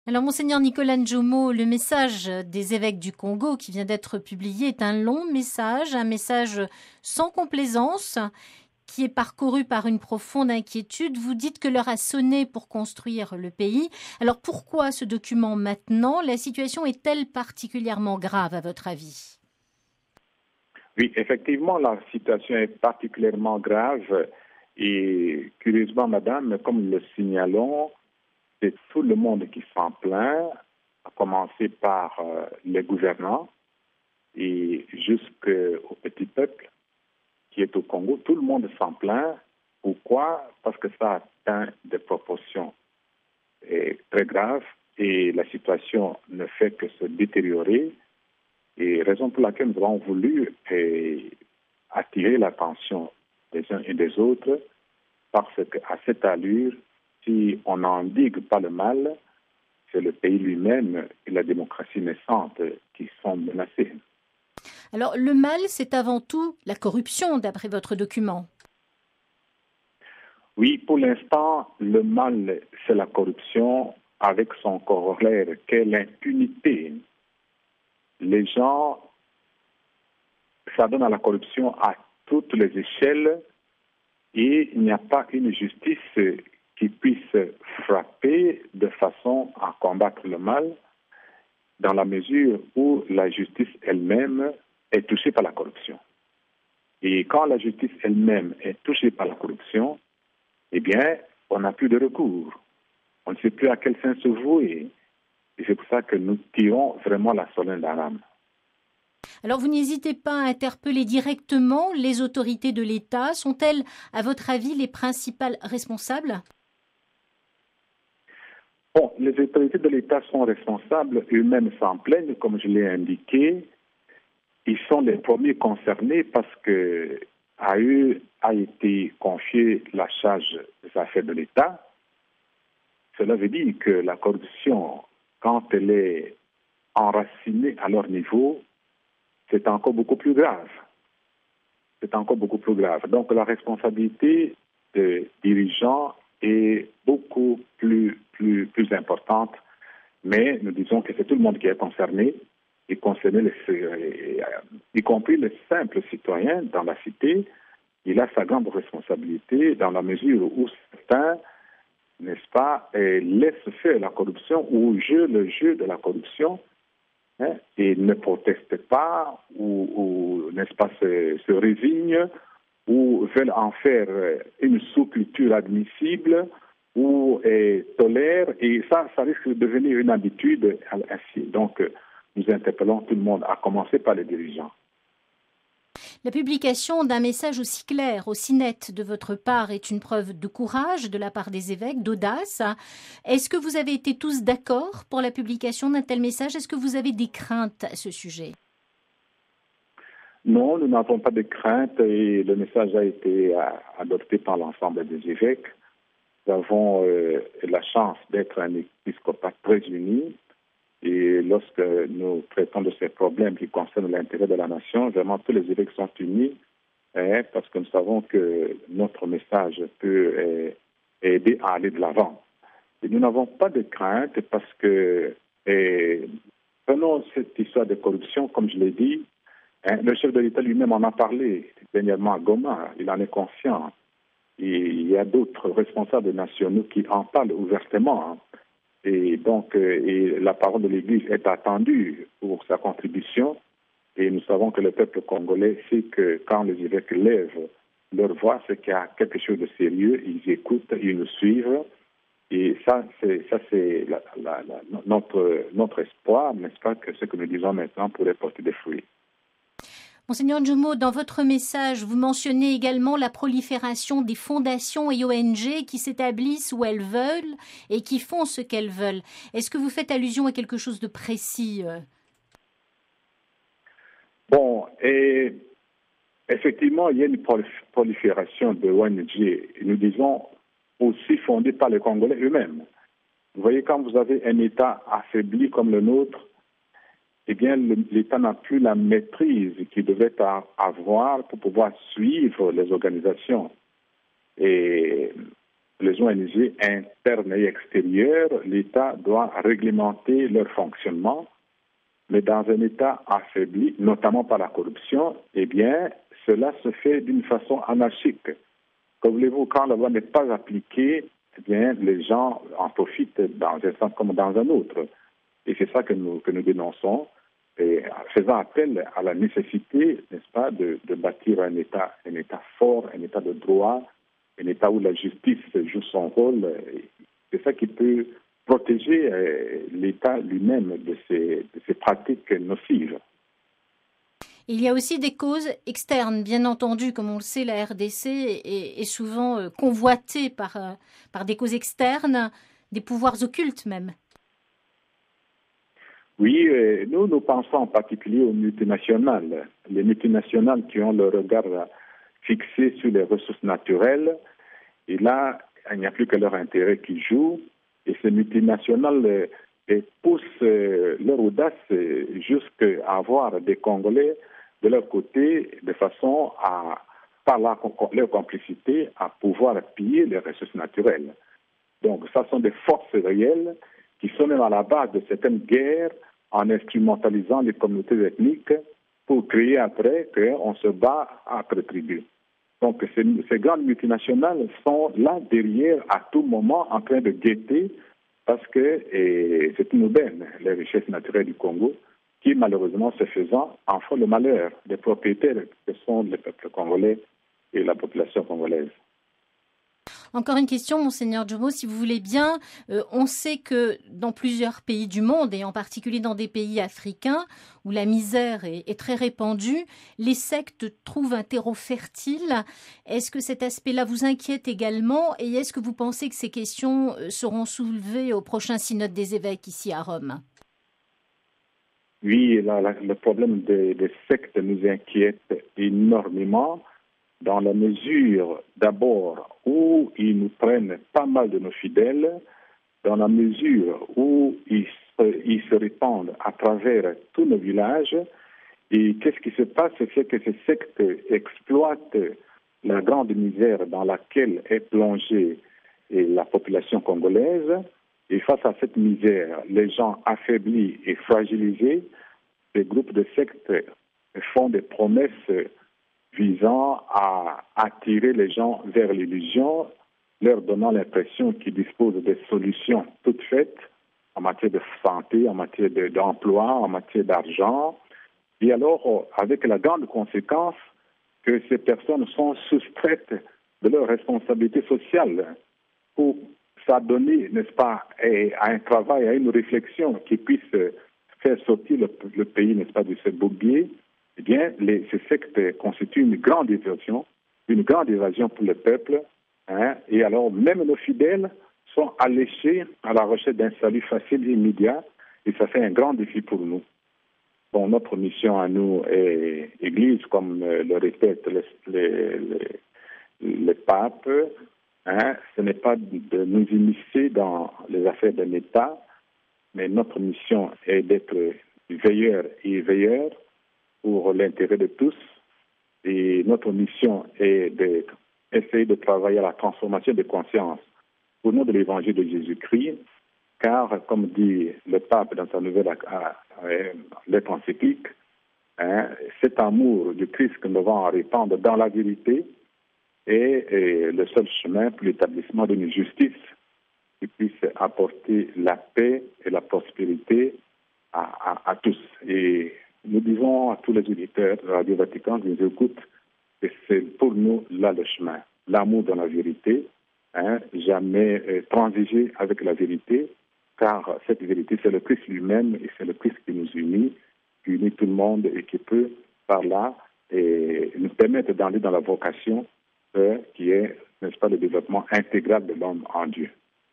Alors, Monseigneur Nicolas Njomo, le message des évêques du Congo qui vient d'être publié est un long message, un message sans complaisance, qui est parcouru par une profonde inquiétude. Vous dites que l'heure a sonné pour construire le pays. Alors, pourquoi ce document maintenant? La situation est-elle particulièrement grave, à votre avis? Oui, effectivement, la situation est particulièrement grave et curieusement, madame, comme nous le signalons, c'est tout le monde qui s'en plaint, à commencer par les gouvernants et jusqu'au petit peuple qui est au Congo. Tout le monde s'en plaint. Pourquoi? Parce que ça atteint des proportions très graves et la situation ne fait que se détériorer. Et raison pour laquelle nous avons voulu attirer l'attention des uns et des autres, parce qu'à cette allure, si on n'endigue pas le mal, c'est le pays lui-même et la démocratie naissante qui sont menacés. Alors, le mal, c'est avant tout la corruption, d'après votre document. Oui, pour l'instant, le mal, c'est la corruption avec son corollaire, qu'est l'impunité. Les gens s'adonnent à la corruption à toutes les échelles et il n'y a pas une justice qui puisse frapper de façon à combattre le mal dans la mesure où la justice elle-même est touchée par la corruption. Et quand la justice elle-même est touchée par la corruption, eh bien, on n'a plus de recours. On ne sait plus à quel sein se vouer. Et c'est pour ça que nous tirons vraiment la sonnette d'alarme. Alors, vous n'hésitez pas à interpeller directement les autorités de l'État. Sont-elles, à votre avis, les principales responsables? Bon, les autorités de l'État sont responsables, eux-mêmes s'en plaignent, comme je l'ai indiqué. Ils sont les premiers concernés parce que à eux a été confiée la charge des affaires de l'État. Cela veut dire que la corruption, quand elle est enracinée à leur niveau, c'est encore beaucoup plus grave. C'est encore beaucoup plus grave. Donc la responsabilité des dirigeants est beaucoup plus importante, mais nous disons que c'est tout le monde qui est concerné, y compris les simples citoyens dans la cité. Il a sa grande responsabilité dans la mesure où certains, n'est-ce pas, laissent faire la corruption ou jouent le jeu de la corruption, hein, et ne protestent pas ou n'est-ce pas, se résignent ou veulent en faire une sous-culture admissible ou tolèrent, et ça risque de devenir une habitude ainsi. Donc, nous interpellons tout le monde, à commencer par les dirigeants. La publication d'un message aussi clair, aussi net de votre part est une preuve de courage de la part des évêques, d'audace. Est-ce que vous avez été tous d'accord pour la publication d'un tel message? Est-ce que vous avez des craintes à ce sujet? Non, nous n'avons pas de crainte et le message a été adopté par l'ensemble des évêques. Nous avons la chance d'être un épiscopat très uni. Et lorsque nous traitons de ces problèmes qui concernent l'intérêt de la nation, vraiment tous les évêques sont unis, parce que nous savons que notre message peut aider à aller de l'avant. Et nous n'avons pas de crainte parce que, prenons cette histoire de corruption, comme je l'ai dit, le chef de l'État lui-même en a parlé dernièrement à Goma, il en est conscient. Et il y a d'autres responsables nationaux qui en parlent ouvertement. Et donc, la parole de l'Église est attendue pour sa contribution. Et nous savons que le peuple congolais sait que quand les évêques lèvent leur voix, c'est qu'il y a quelque chose de sérieux. Ils écoutent, ils nous suivent. Et ça, c'est notre espoir, n'est-ce pas, que ce que nous disons maintenant pourrait porter des fruits. Monseigneur Njomo, dans votre message, vous mentionnez également la prolifération des fondations et ONG qui s'établissent où elles veulent et qui font ce qu'elles veulent. Est-ce que vous faites allusion à quelque chose de précis? Bon, et effectivement, il y a une prolifération de ONG, nous disons aussi fondée par les Congolais eux-mêmes. Vous voyez, quand vous avez un État affaibli comme le nôtre, eh bien, l'État n'a plus la maîtrise qu'il devait avoir pour pouvoir suivre les organisations. Et les ONG internes et extérieures, l'État doit réglementer leur fonctionnement, mais dans un État affaibli, notamment par la corruption, eh bien, cela se fait d'une façon anarchique. Comme voulez-vous, quand la loi n'est pas appliquée, eh bien, les gens en profitent dans un sens comme dans un autre. Et c'est ça que nous dénonçons, et faisant appel à la nécessité, n'est-ce pas, de bâtir un État fort, un État de droit, un État où la justice joue son rôle. C'est ça qui peut protéger l'État lui-même de ces pratiques nocives. Il y a aussi des causes externes, bien entendu, comme on le sait, la RDC est souvent convoitée par des causes externes, des pouvoirs occultes même. Oui, nous pensons en particulier aux multinationales. Les multinationales qui ont le regard fixé sur les ressources naturelles. Et là, il n'y a plus que leur intérêt qui joue. Et ces multinationales poussent leur audace jusqu'à avoir des Congolais de leur côté, de façon à, par leur complicité, à pouvoir piller les ressources naturelles. Donc, ça sont des forces réelles qui sont même à la base de certaines guerres en instrumentalisant les communautés ethniques pour créer après qu'on se bat entre tribus. Donc, ces grandes multinationales sont là derrière à tout moment en train de guetter parce que c'est une aubaine, les richesses naturelles du Congo, qui malheureusement, se faisant, en font le malheur des propriétaires que sont le peuple congolais et la population congolaise. Encore une question, Monseigneur Djomo, si vous voulez bien. On sait que dans plusieurs pays du monde, et en particulier dans des pays africains, où la misère est très répandue, les sectes trouvent un terreau fertile. Est-ce que cet aspect-là vous inquiète également? Et est-ce que vous pensez que ces questions seront soulevées au prochain synode des évêques ici à Rome? Oui, le problème des sectes nous inquiète énormément, dans la mesure, d'abord, où ils nous prennent pas mal de nos fidèles, dans la mesure où ils se répandent à travers tous nos villages. Et qu'est-ce qui se passe? C'est que ces sectes exploitent la grande misère dans laquelle est plongée la population congolaise. Et face à cette misère, les gens affaiblis et fragilisés, les groupes de sectes font des promesses visant à attirer les gens vers l'illusion, leur donnant l'impression qu'ils disposent des solutions toutes faites en matière de santé, en matière d'emploi, en matière d'argent. Et alors, avec la grande conséquence que ces personnes sont soustraites de leurs responsabilités sociales pour s'adonner, n'est-ce pas, à un travail, à une réflexion qui puisse faire sortir le pays, n'est-ce pas, de ce bourbier. Eh bien, ces sectes constituent une grande évasion pour le peuple. Et alors, même nos fidèles sont alléchés à la recherche d'un salut facile et immédiat, et ça fait un grand défi pour nous. Bon, notre mission à nous est Église, comme le répètent les papes. Ce n'est pas de nous immiscer dans les affaires d'un État, mais notre mission est d'être veilleurs et veilleurs pour l'intérêt de tous. Et notre mission est d'essayer de travailler à la transformation des consciences au nom de l'évangile de Jésus-Christ, car, comme dit le pape dans sa nouvelle lettre encyclique, cet amour du Christ que nous devons répandre dans la vérité est le seul chemin pour l'établissement d'une justice qui puisse apporter la paix et la prospérité à tous. Et nous disons à tous les auditeurs de Radio Vatican qui nous écoutent que c'est pour nous là le chemin, l'amour dans la vérité, jamais transiger avec la vérité, car cette vérité, c'est le Christ lui-même et c'est le Christ qui nous unit, qui unit tout le monde et qui peut, par là, nous permettre d'aller dans la vocation qui est, n'est-ce pas, le développement intégral de l'homme en Dieu.